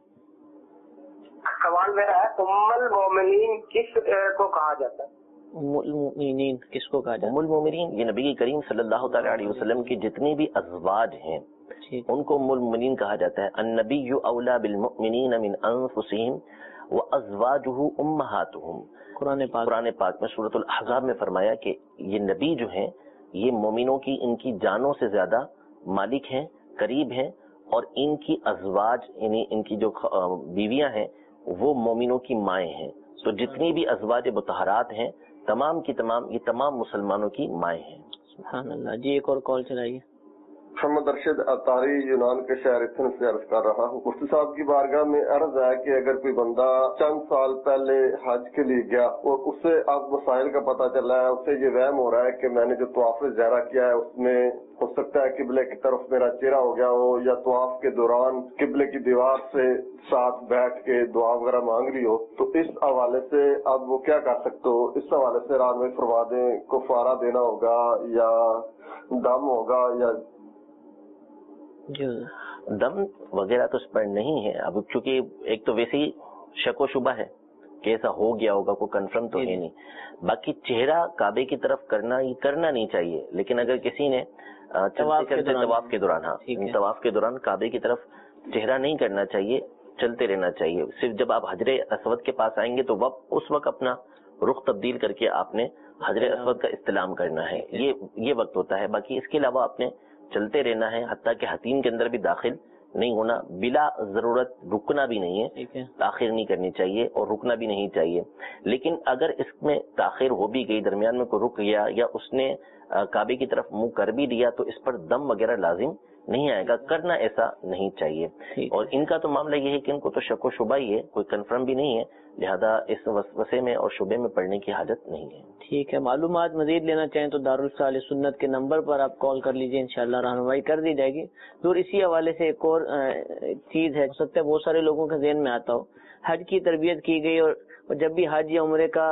سوال میرا ہے, ام المومنین کس کو کہا جاتا ہے؟
ام المومنین کس کو کہا جاتا ہے؟
ام المومنین یہ نبی کریم صلی اللہ تعالی علیہ وسلم کی جتنی بھی ازواج ہیں ان کو ام المومنین کہا جاتا ہے. النبی اولا بالمؤمنین من انفسہم وازواجہ امہاتہم.
قرآن پاک
قرآن پاک میں سورۃ الاحزاب میں فرمایا کہ یہ نبی جو ہیں یہ مومنوں کی ان کی جانوں سے زیادہ مالک ہیں, قریب ہیں, اور ان کی ازواج یعنی ان کی جو بیویاں ہیں وہ مومنوں کی مائیں ہیں. تو جتنی بھی ازواج مطہرات ہیں تمام کی تمام یہ تمام مسلمانوں کی مائیں ہیں.
سبحان اللہ. جی ایک اور کال چلائیے.
محمد ارشد اطاری یونان کے شہر اتھن سے عرض کر رہا ہوں. مفتی صاحب کی بارگاہ میں عرض ہے کہ اگر کوئی بندہ چند سال پہلے حج کے لیے گیا اور اس سے اب مسائل کا پتہ چلا ہے, اسے یہ وہم ہو رہا ہے کہ میں نے جو طواف زہرہ کیا ہے اس میں ہو سکتا ہے قبلے کی طرف میرا چہرہ ہو گیا ہو, یا طواف کے دوران قبلے کی دیوار سے ساتھ بیٹھ کے دعا وغیرہ مانگ لی ہو, تو اس حوالے سے اب وہ کیا کر سکتے ہو؟ اس حوالے سے رانوی فرما دیں, کفارہ دینا ہوگا یا دم ہوگا یا
دم وغیرہ تو اس پر نہیں ہے. اب چونکہ ایک تو ویسے ہی شک و شبہ ہے کہ ایسا ہو گیا ہوگا, کوئی کنفرم تو ہے نہیں. باقی چہرہ کعبے کی طرف کرنا یہ کرنا نہیں چاہیے, لیکن اگر کسی نے طواف کے دوران ہاں طواف کے دوران کعبے کی طرف چہرہ نہیں کرنا چاہیے, چلتے رہنا چاہیے. صرف جب آپ حجر اسود کے پاس آئیں گے تو اس وقت اپنا رخ تبدیل کر کے آپ نے حجر اسود کا استلام کرنا ہے, یہ یہ وقت ہوتا ہے. باقی اس کے علاوہ آپ نے چلتے رہنا ہے, حتیٰ کہ حتیم کے اندر بھی داخل نہیں ہونا, بلا ضرورت رکنا بھی نہیں ہے, تاخیر نہیں کرنی چاہیے اور رکنا بھی نہیں چاہیے. لیکن اگر اس میں تاخیر ہو بھی گئی, درمیان میں کوئی رک گیا یا اس نے کعبے کی طرف منہ کر بھی دیا, تو اس پر دم وغیرہ لازم نہیں آئے گا, کرنا ایسا نہیں چاہیے. اور ان کا تو معاملہ یہ ہے کہ ان کو تو شک و شبہ ہی ہے, کوئی کنفرم بھی نہیں ہے, لہذا اس وسوسے میں اور شبے میں پڑنے کی حاجت نہیں ہے.
ٹھیک ہے. معلومات مزید لینا چاہیں تو دارالفتا اہل سنت کے نمبر پر آپ کال کر لیجئے، انشاءاللہ رہنمائی کر دی جائے گی. دور اسی حوالے سے ایک اور چیز ہے، ہو سکتا ہے بہت سارے لوگوں کے ذہن میں آتا ہو، حج کی تربیت کی گئی اور جب بھی حج یا عمرے کا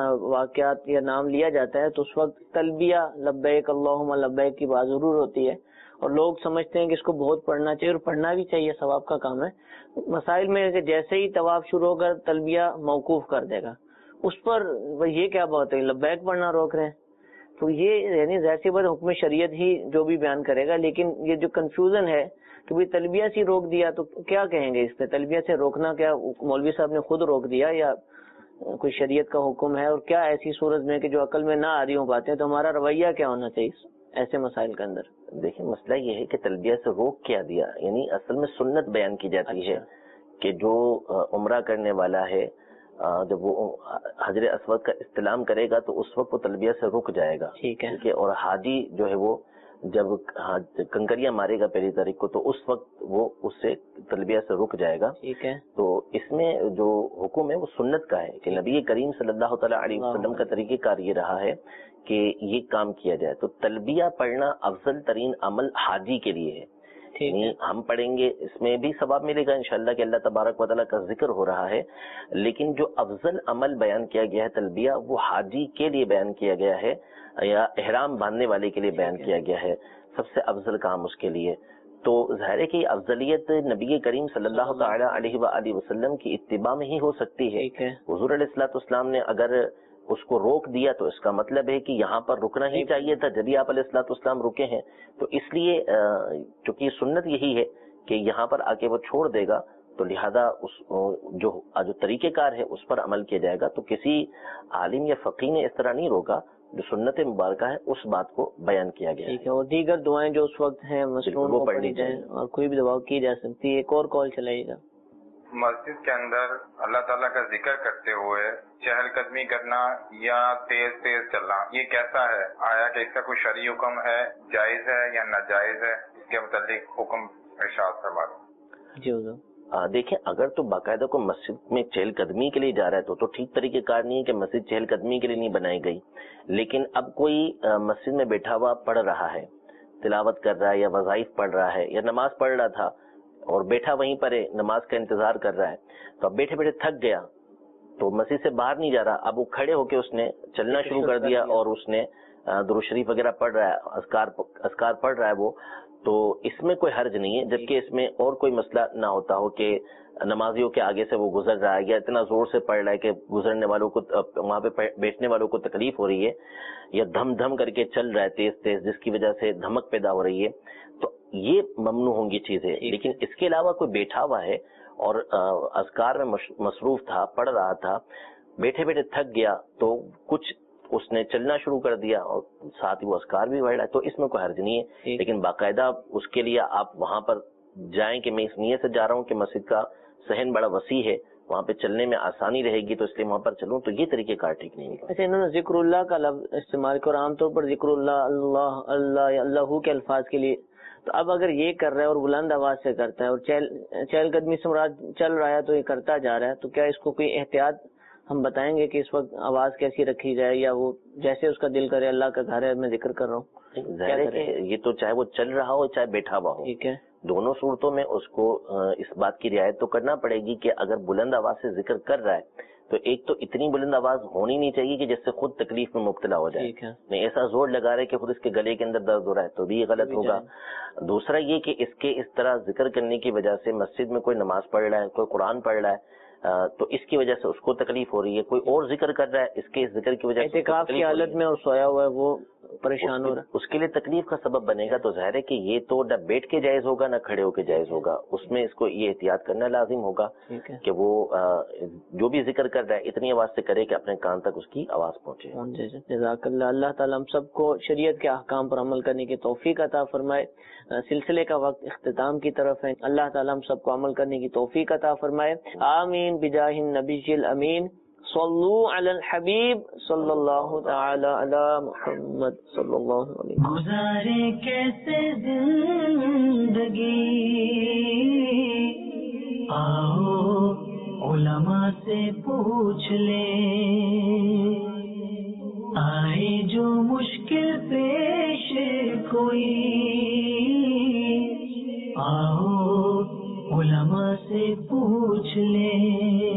واقعات یا نام لیا جاتا ہے تو اس وقت تلبیہ لبیک اللہم لبیک کی بات ضرور ہوتی ہے، اور لوگ سمجھتے ہیں کہ اس کو بہت پڑھنا چاہیے، اور پڑھنا بھی چاہیے، ثواب کا کام ہے. مسائل میں کہ جیسے ہی طواف شروع ہوگا تلبیہ موقوف کر دے گا، اس پر یہ کیا بات ہے، لبیک پڑھنا روک رہے ہیں. تو یہ یعنی ظاہر سی بات حکم شریعت ہی جو بھی بیان کرے گا، لیکن یہ جو کنفیوژن ہے کہ بھی تلبیہ سے روک دیا تو کیا کہیں گے اس پہ؟ تلبیہ سے روکنا کیا مولوی صاحب نے خود روک دیا یا کوئی شریعت کا حکم ہے؟ اور کیا ایسی صورت میں کہ جو عقل میں نہ آ رہی ہوں باتیں، تو ہمارا رویہ کیا ہونا چاہیے ایسے مسائل کے اندر؟
دیکھیں مسئلہ یہ ہے کہ تلبیہ سے روک کیا دیا، یعنی اصل میں سنت بیان کی جاتی ہے کہ جو عمرہ کرنے والا ہے جب وہ حجر اسود کا استلام کرے گا تو اس وقت وہ تلبیہ سے رک جائے گا. ٹھیک ہے. اور حاجی جو ہے وہ جب کنکریاں مارے گا پہلی تاریخ کو تو اس وقت وہ اس سے تلبیہ سے رک جائے گا. ٹھیک ہے. تو اس میں جو حکم ہے وہ سنت کا ہے کہ نبی کریم صلی اللہ تعالیٰ علیہ وسلم کا طریقہ کار یہ رہا ہے کہ یہ کام کیا جائے. تو تلبیہ پڑھنا افضل ترین عمل حاجی کے لیے ہے. ہم پڑھیں گے اس میں بھی ثواب ملے گا انشاءاللہ کہ اللہ تبارک و تعالیٰ کا ذکر ہو رہا ہے، لیکن جو افضل عمل بیان کیا گیا ہے تلبیہ وہ حاجی کے لیے بیان کیا گیا ہے یا احرام باندھنے والے کے لیے بیان کیا گیا ہے، سب سے افضل کام اس کے لیے. تو ظاہر ہے کہ افضلیت نبی کریم صلی اللہ تعالیٰ علیہ وآلہ وسلم کی اتباع میں ہی ہو سکتی ہے. حضور علیہ الصلوۃ والسلام نے اگر اس کو روک دیا تو اس کا مطلب ہے کہ یہاں پر رکنا ہی چاہیے تھا، جبھی آپ علیہ الصلوۃ والسلام رکے ہیں. تو اس لیے چونکہ سنت یہی ہے کہ یہاں پر آ کے وہ چھوڑ دے گا تو لہذا اس جو جو طریقہ کار ہے اس پر عمل کیا جائے گا. تو کسی عالم یا فقیہ نے اس طرح نہیں روکا، جو سنت مبارکہ ہے اس بات کو بیان کیا گیا. ٹھیک ہے. اور دیگر دعائیں جو اس وقت ہیں مسنون وہ پڑھنی جائیں اور کوئی بھی دعا کی جا سکتی ہے. ایک اور کال چلائیے گا.
مسجد کے اندر اللہ تعالیٰ کا ذکر کرتے ہوئے چہل قدمی کرنا یا تیز تیز چلنا یہ کیسا ہے؟ آیا کہ اس کا کوئی شرعی حکم ہے، جائز ہے یا ناجائز ہے؟ اس کے متعلق حکم ارشاد فرما دیں.
جی حضور. دیکھیں اگر تو باقاعدہ کو مسجد میں چہل قدمی کے لیے جا رہا ہے تو تو ٹھیک طریقے کار نہیں ہے کہ مسجد چہل قدمی کے لیے نہیں بنائی گئی. لیکن اب کوئی مسجد میں بیٹھا ہوا پڑھ رہا ہے، تلاوت کر رہا ہے یا وظائف پڑھ رہا ہے یا نماز پڑھ رہا تھا اور بیٹھا وہیں پر ہے، نماز کا انتظار کر رہا ہے، تو اب بیٹھے بیٹھے تھک گیا تو مسجد سے باہر نہیں جا رہا، اب وہ کھڑے ہو کے اس نے چلنا شروع کر دیا اور اس نے درود شریف وغیرہ پڑھ رہا ہے، اذکار اذکار پڑھ رہا ہے وہ، تو اس میں کوئی حرج نہیں ہے. جبکہ اس میں اور کوئی مسئلہ نہ ہوتا ہو کہ نمازیوں کے آگے سے وہ گزر رہا ہے یا اتنا زور سے پڑھ رہا ہے کہ گزرنے والوں کو وہاں پہ بیٹھنے والوں کو تکلیف ہو رہی ہے، یا دھم دھم کر کے چل رہا ہے تیز تیز جس کی وجہ سے دھمک پیدا ہو رہی ہے، تو یہ ممنوع ہوں گی چیزیں. لیکن اس کے علاوہ کوئی بیٹھا ہوا ہے اور اذکار میں مصروف تھا، پڑھ رہا تھا، بیٹھے بیٹھے تھک گیا تو کچھ اس نے چلنا شروع کر دیا اور ساتھ ہی وہ اذکار بھی پڑھ رہا ہے، تو اس میں کوئی حرج نہیں ہے. لیکن باقاعدہ اس کے لیے آپ وہاں پر جائیں کہ میں اس نیت سے جا رہا ہوں کہ مسجد کا صحن بڑا وسیع ہے، وہاں پہ چلنے میں آسانی رہے گی تو اس لیے وہاں پر چلوں، تو یہ طریقہ کار ٹھیک نہیں ہے.
اچھا، انہوں نے ذکر اللہ کا لفظ استعمال کیا اور عام طور پر ذکر اللہ اللہ اللہ یا اللہ کے الفاظ کے لیے، تو اب اگر یہ کر رہا ہے اور بلند آواز سے کرتا ہے اور چہل چہل قدمی سے مراد چل رہا ہے تو یہ کرتا جا رہا ہے، تو کیا اس کو کوئی احتیاط ہم بتائیں گے کہ اس وقت آواز کیسی رکھی جائے، یا وہ جیسے اس کا دل کرے اللہ کا گھر ہے میں ذکر کر رہا ہوں؟
ظاہر ہے کہ یہ تو چاہے وہ چل رہا ہو چاہے بیٹھا ہوا ہو، ٹھیک ہے، دونوں صورتوں میں اس کو اس بات کی رعایت تو کرنا پڑے گی کہ اگر بلند آواز سے ذکر کر رہا ہے تو ایک تو اتنی بلند آواز ہونی نہیں چاہیے کہ جس سے خود تکلیف میں مبتلا ہو جائے، نہیں ایسا زور لگا رہے کہ خود اس کے گلے کے اندر درد ہو رہا ہے تو بھی یہ غلط ہوگا. دوسرا یہ کہ اس کے اس طرح ذکر کرنے کی وجہ سے مسجد میں کوئی نماز پڑھ رہا ہے، کوئی قرآن پڑھ رہا ہے تو اس کی وجہ سے اس کو تکلیف ہو رہی ہے، کوئی اور ذکر کر رہا ہے اس کے اس ذکر کی وجہ سے
اعتکاف کی حالت میں اور سویا ہوا ہے وہ پریشان ہو رہا ہے،
اس کے لیے تکلیف کا سبب بنے گا. تو ظاہر ہے کہ یہ تو نہ بیٹھ کے جائز ہوگا نہ کھڑے ہو کے جائز ہوگا، اس میں اس کو یہ احتیاط کرنا لازم ہوگا کہ وہ جو بھی ذکر کر رہا ہے اتنی آواز سے کرے کہ اپنے کان تک اس کی آواز پہنچے.
جزاک اللہ. اللہ تعالیٰ ہم سب کو شریعت کے احکام پر عمل کرنے کی توفیق عطا فرمائے. سلسلے کا وقت اختتام کی طرف ہے، اللہ تعالیٰ ہم سب کو عمل کرنے کی توفیق عطا فرمائے. آمین بجاہ النبی الامین. صلو علی الحبیب صلی اللہ تعالی علی محمد صلی اللہ علیہ وسلم.
گزارے کیسے زندگی، آؤ उलमा से पूछ ले, आए जो मुश्किल पेश कोई, आओ उलमा से पूछ ले।